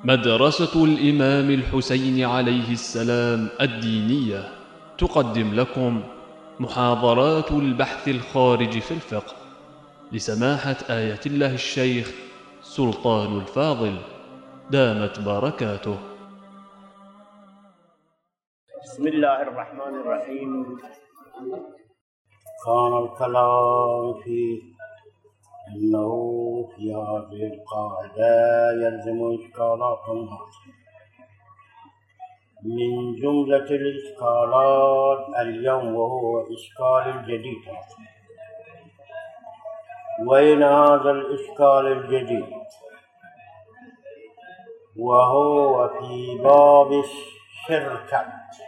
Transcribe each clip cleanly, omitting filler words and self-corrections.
مدرسة الإمام الحسين عليه السلام الدينية تقدم لكم محاضرات البحث الخارج في الفقه لسماحة آية الله الشيخ سلطان الفاضل دامت بركاته. بسم الله الرحمن الرحيم. كان الكلام فيه إنه في هذه القاعدة يلزم إشكالات من جملة الإشكالات اليوم، وهو إشكال الجديد. وين هذا الإشكال الجديد؟ وهو في باب الشركات.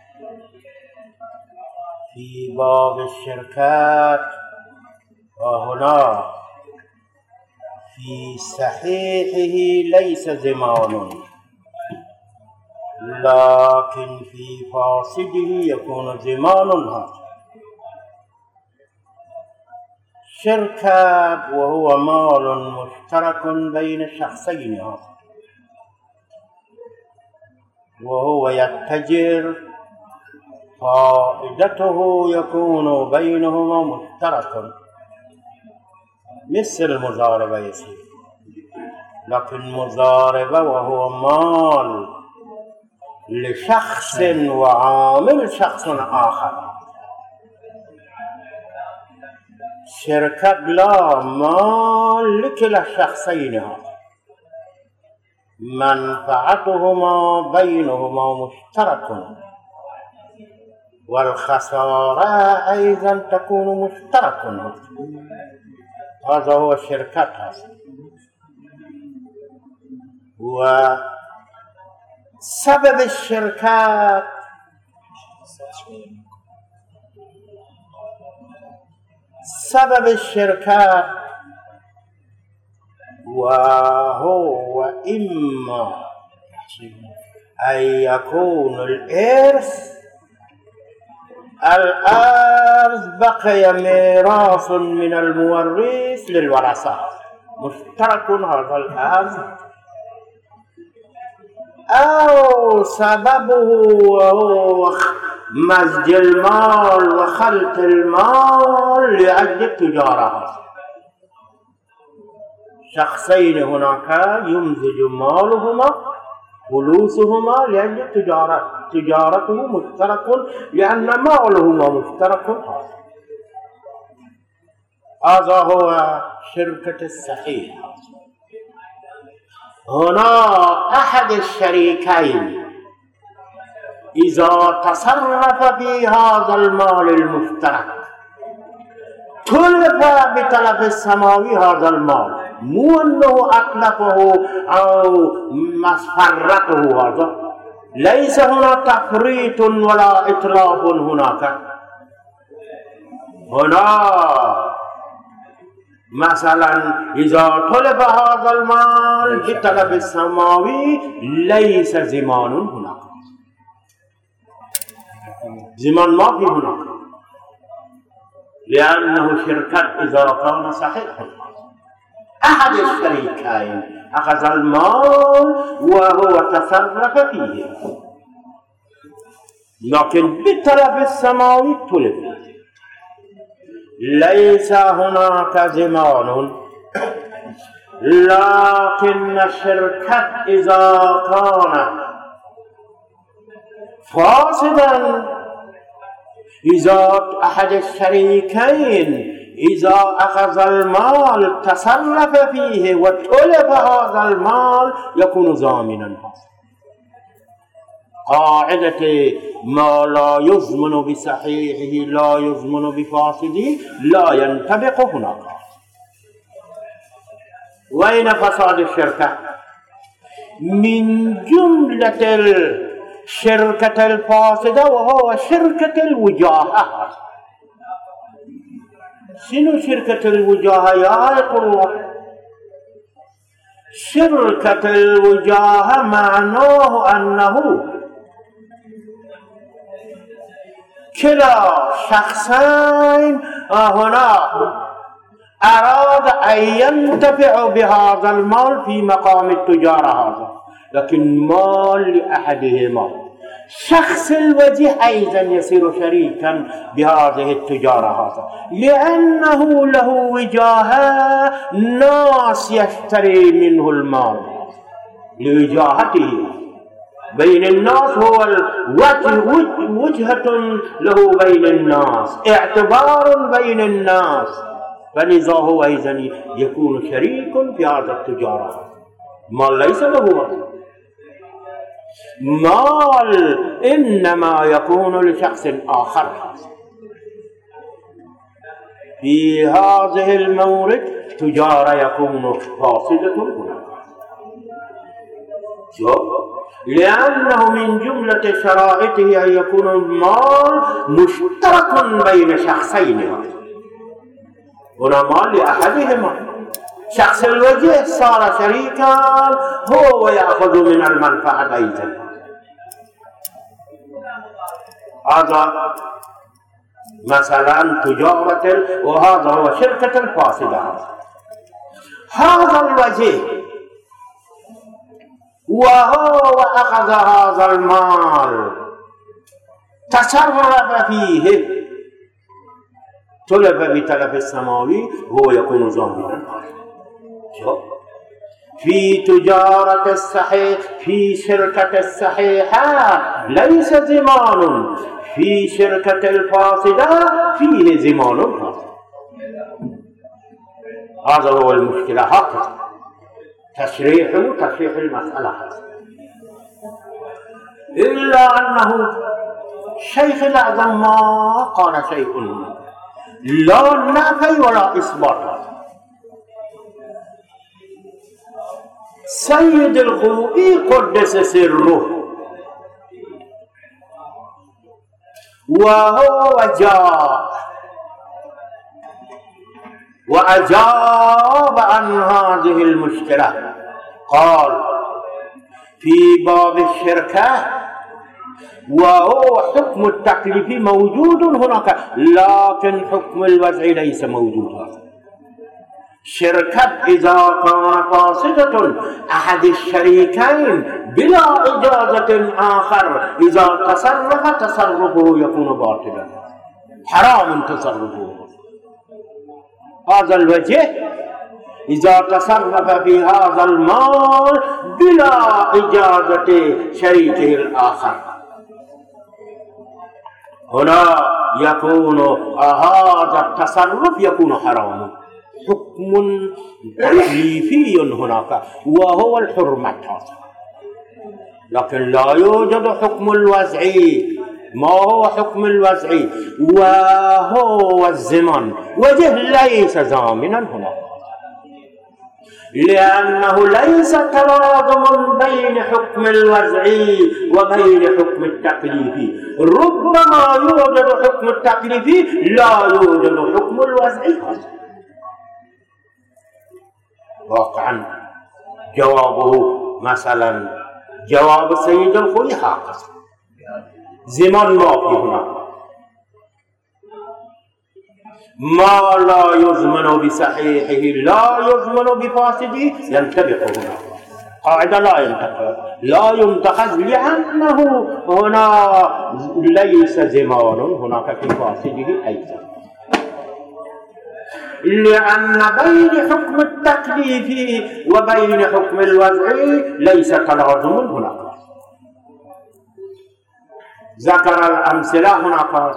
في باب الشركات، وهنا في صحيحه ليس زمان، لكن في فاسده يكون زمان. هذا شركة وهو مال مشترك بين شخصين، وهو يتجر، فائدته يكون بينهما مشترك مثل المزاربة يصير. لكن مزاربة وهو مال لشخص وعامل شخص آخر. شركة لا، مال لكلا الشخصين، منفعتهما بينهما مشترك، والخسارة أيضا تكون مشترك. هذا هو الشركات. وسبب الشركات وهو إما أن يكون الإرث بقي ميراث من المورث للورثة، مشترك هذا الإرث، أو سببه هو مزج المال وخلط المال لأجل التجارة. شخصين هناك يمزج مالهما فلوسهما لأجل التجارة، تجارته مشترك لأن مالهما مشترك. هذا هو شركة الصحيح. هنا أحد الشريكين إذا تصرف في هذا المال المشترك تلف بتلف السماوي هذا المال، مو أنه أتلفه أو مسفرته. هذا ليس هنا تفريط ولا إتلاف. هنا مثلا إذا طلب هذا المال بتلف السماوي ليس زمان هناك، زمان ما في هناك، لأنه شركة إذا كان صحيحا. أحد الشريكين أخذ المال وهو تصرف فيه، لكن بتلف السماوي تلف، ليس هناك زمان. لكن الشركة إذا كان فاسدا، إذا أحد الشريكين إذا أخذ المال تصرف فيه وتلف هذا المال يكون ضامنا. قاعدة ما لا يضمن بصحيحه لا يضمن بفاسده لا ينطبق هناك. وين فساد الشركة؟ من جملة الشركة الفاسدة وهو شركة الوجاهة. شنو شركة الوجاهة يا الله؟ شركة الوجاهة معناه أنه كلا شخصين هنا أراد أن ينتفع بهذا المال في مقام التجارة هذا، لكن مال لأحدهما. شخص الوجه أيضا يصير شريكا بهذه التجارة هذا، لأنه له وجاهة، ناس يشتري منه المال لوجاهته بين الناس، هو وجهة له بين الناس، اعتبار بين الناس، فلذا هو أيضا يكون شريك في هذا التجارة. مال ليس له مال، إنما يكون لشخص آخر. في هذه المورد تجارة يكون فاسدة هناك، لأنه من جملة شرائطه أن يكون المال مشترك بين شخصين، هنا مال لأحدهما. شخص الوجه صار شريكا، هو يأخذ من المنفعة أيضا. هذا مثلا تجارة، وهذا هو شركة الفاسدة. هذا الوجه وهو أخذ هذا المال، تصرف فيه، تلف بتلف السماوي، هو يكون ضامنا. في تجارة الصحيح، في شركة الصحيحة ليس ضمان، في شركة الفاسدة فيه ضمان فاسد. هذا هو المشكلة، هكذا تشريح المسألة. إلا أنه الشيخ الأعظم ما قال شيء، لا نفي ولا إثبات. سيد الخوئي قدس سره وهو جاء وأجاب عن هذه المشكلة، قال في باب الشركة وهو حكم التكليف موجود هناك، لكن حكم الوضع ليس موجودا. شركة إذا كان فاسدة أحد الشريكين بلا إجازة آخر، إذا تصرفه يكون باطلا، حرام تصرفه. هذا الوجه إذا تصرف في هذا المال بلا إجازة شريكه الآخر، هنا يكون هذا التصرف يكون حراما، حكم تكليفي هناك وهو الحرمة، لكن لا يوجد حكم الوضعي. ما هو حكم الوضعي؟ وهو الزمن، وجه ليس ضامنا هناك، لأنه ليس تلازم بين حكم الوضعي وبين حكم التكليفي. ربما يوجد حكم التكليفي، لا يوجد حكم الوضعي. واقعا جوابه مثلا جواب السيد الخوئي هكذا، زمان ما في هنا، ما لا يضمن بصحيحه لا يضمن بفاسده ينطبق هنا. قاعدة لا ينتخذ، لأنه هنا ليس زمان هناك في فاسده أيضا، لأن بين حكم التكليف وبين حكم الوضعي ليس تلازم هناك. ذكر الأمثلة هناك،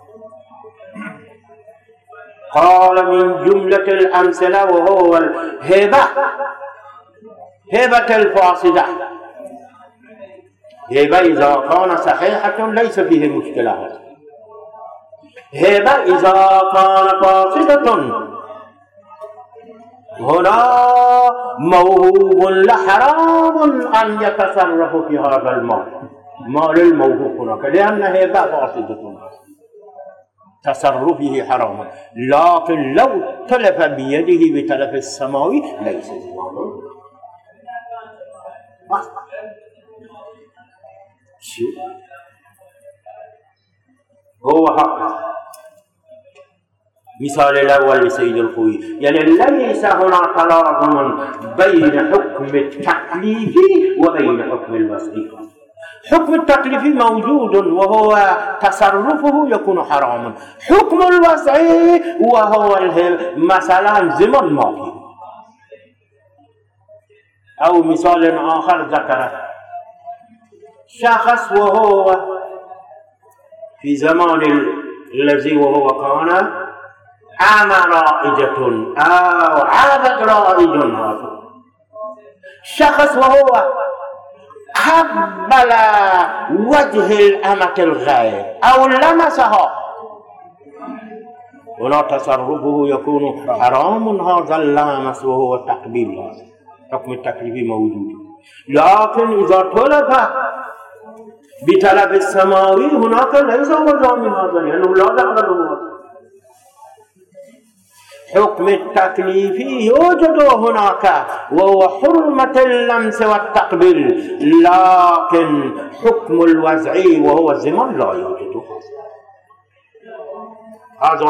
قال من جملة الأمثلة وهو الهبة، هبة الفاسدة. هبة إذا كان صحيحة ليس فيه مشكلة، هبة إذا كان فاسدة هنا موهوب لحرام أن يتصرف في هذا المال، مال الموهوب هناك، لأن هبة فاسدة تصرفه حرام، لكن لو تلف بيده بتلف السماوي ليس زمان. هو حق. مثال الأول لسيد الخوئي، يعني ليس هنا تلازم بين حكم حكم التكليفي وبين حكم الوضعي. حكم التكليفي موجود وهو تصرفه يكون حراما، حكم الوضعي وهو مثلا زمن ما فيه. أو مثال آخر ذكره شخص وهو في زمان الذي وهو كان عام رائجة أو عابد رائج، هذا شخص وهو قبل وجه الأمة الغير أو لمسها، هنا تصرفه يكون حرام هذا اللمس وهو التقبيل. حكم التكليف موجود، لكن إذا طلب بطلب السماوي هناك ليس هو ضامن هذا لأنه لا دخل له. حكم التكليف يوجد هناك وهو حرمة اللمس والتقبيل، لكن حكم الوضعي وهو الزمن لا يوجد. هذا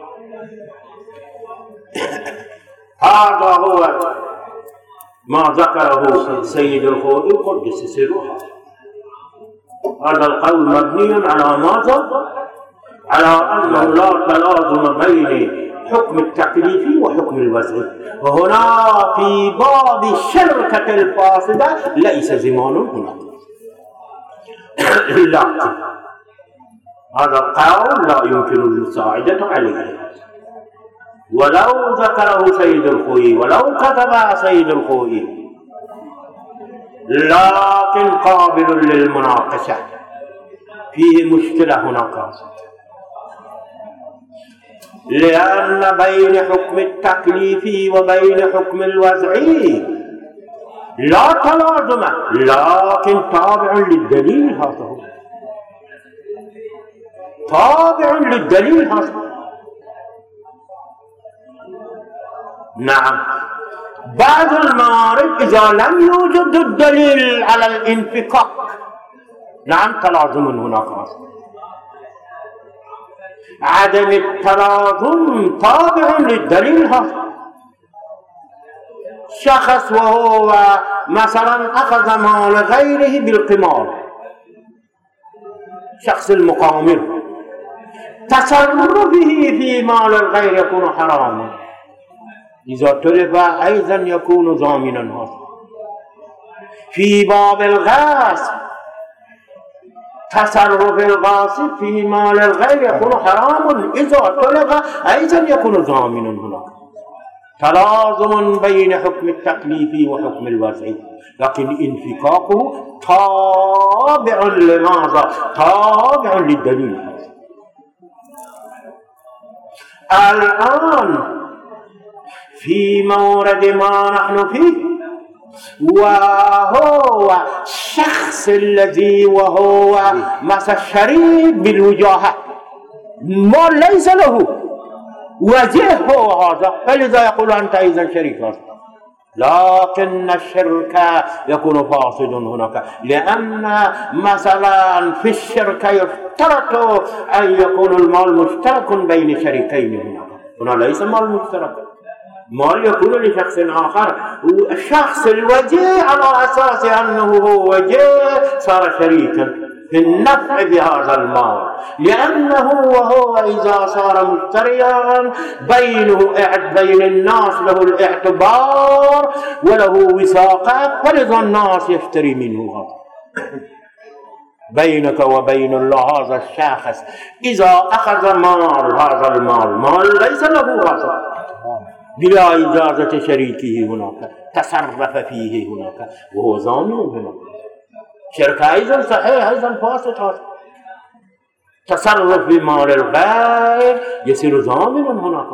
هو ما ذكره سيد الخوئي قدس سره. هذا القول مبني على ماذا؟ على أنه لا تلازم بين حكم التكليف وحكم الوضعي، وهنا في باب الشركة الفاسدة ليس زمان هنا. لكن هذا القول لا يمكن المساعدة عليه، ولو ذكره سيد الخوئي ولو كتب سيد الخوئي، لكن قابل للمناقشة. فيه مشكلة هناك، لأن بين حكم التكليف وبين حكم الوضعي لا تلازم، لكن تابع للدليل. هذا هو تابع للدليل. هذا نعم. بعض الموارد إذا لم يوجد الدليل على الانفكاك نعم تلازم هناك. عدم التلازم تابع للدليل. هذا شخص وهو مثلا أخذ مال غيره بالقمار، شخص المقامر، تصرفه في مال الغير يكون حراما، إذا تلف أيضا يكون ضامنا. هذا في باب الغاصب، تصرف الغاصب في مال الغير يكون حراما، إذا تلف أيضا يكون ضامنا. هناك تلازم بين حكم التكليف وحكم الوضعي، لكن انفكاكه تابع لماذا؟ تابع للدليل. الآن في مورد ما نحن فيه، وهو الشخص الذي وهو مثل شريك بالوجاهة، ما ليس له وجه هو هذا، فلذا يقول أنت أيضا شريك هذا. لكن الشرك يكون فاسد هناك، لأن مثلا في الشرك يشترط أن يكون المال مشترك بين شريكين. هنا ليس مال مشترك، مال يكون لشخص آخر، الشخص الوجيه على أساس أنه هو وجيه صار شريكا في النفع بهذا المال، لأنه وهو إذا صار مشتريا بين الناس له الاعتبار وله وثاقة، فلذا الناس يشتري منه. هذا بينك وبين الله هذا الشخص إذا أخذ مال، هذا المال ليس له هذا بلا إجازة شريكه، هناك تصرف فيه هناك وهو ضامن. هناك شركة أيضا صحيح أيضا فاسد، هذا تصرف بمال الغير يصير ضامنا. هناك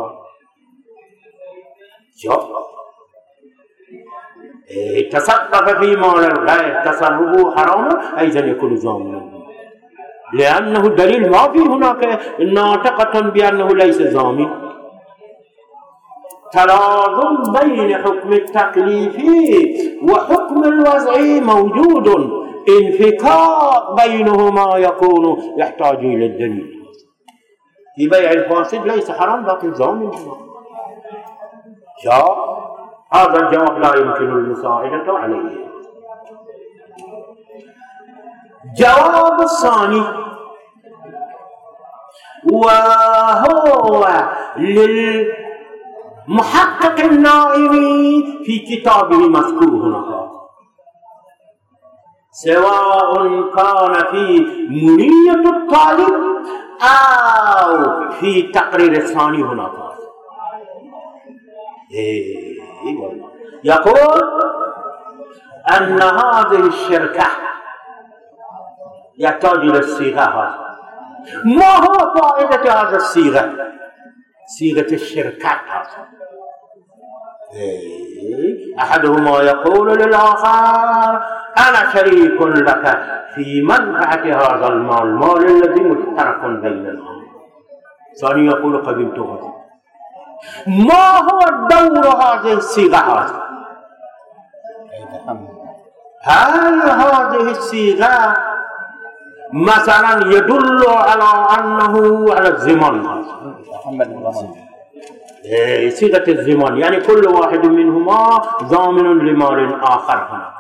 تصرف في مال الغير تصرفه حرام أيضا يكون ضامنا، لأنه الدليل ما في هناك ناطقة بأنه ليس ضامن. تلازم بين حكم التكليف وحكم الوضعي موجود، انفكاك بينهما يكون يحتاج إلى الدليل. في بيع الفاسد ليس حرام لكن ضامن. هذا الجواب لا يمكن المساعدة عليه. جواب الثاني وهو للمحقق النائمي في كتابه مذكور هنا، سواء كان في منية الطالب أو في تقرير الثاني هنا. يقول أن هذه الشركة يحتاج إلى الصيغة هذه. ما هو فائدة هذا الصيغة؟ صيغة الشركات هذه أحدهما يقول للآخر أنا شريك لك في منفعة هذا المال الذي مشترك بيننا. ثاني يقول قبلت هذا. ما هو دور هذه الصيغة هذه؟ هل هذه الصيغة مثلا يدل على أنه على الزمان هذا؟ صيغة الزمان يعني كل واحد منهما ضامن لمال آخر هنا،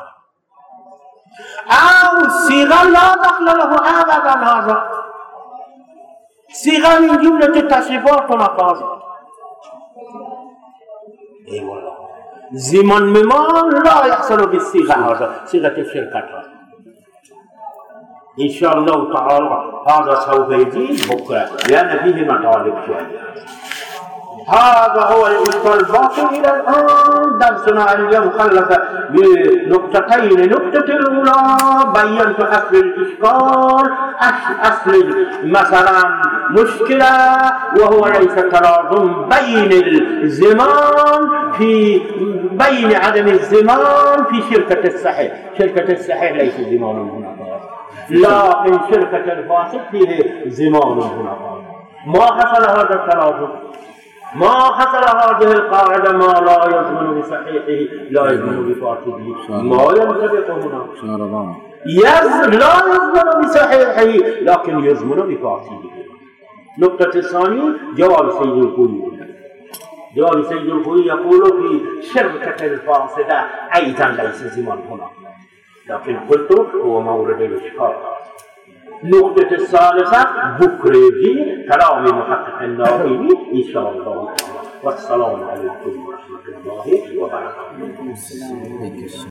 أو صيغة لا دخل له أبدا هذا، صيغة من جملة التصريفات هنا. اي والله زمن مال لا يحصل بالصيغة هذا، صيغة الشركات هذا. إن شاء الله تعالى هذا سوف يزيد بكرة لأن فيه مطالب شوية. هذا هو الإشكال الباقي إلى الآن. درسنا اليوم خلف بنقطتين. نقطة الأولى بينت أصل الإشكال، أصل مثلا مشكلة، وهو ليس تلازم بين الزمان بين عدم الزمان في شركة الصحيح. شركة الصحيح ليس زمان هنا، لكن شركة الفاسد فيه زمان هنا. ما حصل هذا التلازم، ما حصل هذه القاعدة ما لا يضمن بصحيحه لا يضمن بفاسده، ما ينطبق هنا. لا يضمن بصحيحه لكن يضمن بفاسده. نقطة الثانية جواب سيد الخوي. جواب سيد الخوي يقول في شركة الفاسدة أيضا ليس زمان هنا، لكن قلت هو مورد الإشكال. نقطة الثالثة بكريجي كلام محقق النائمي إن شاء الله. والسلام عليكم ورحمة الله وبركاته.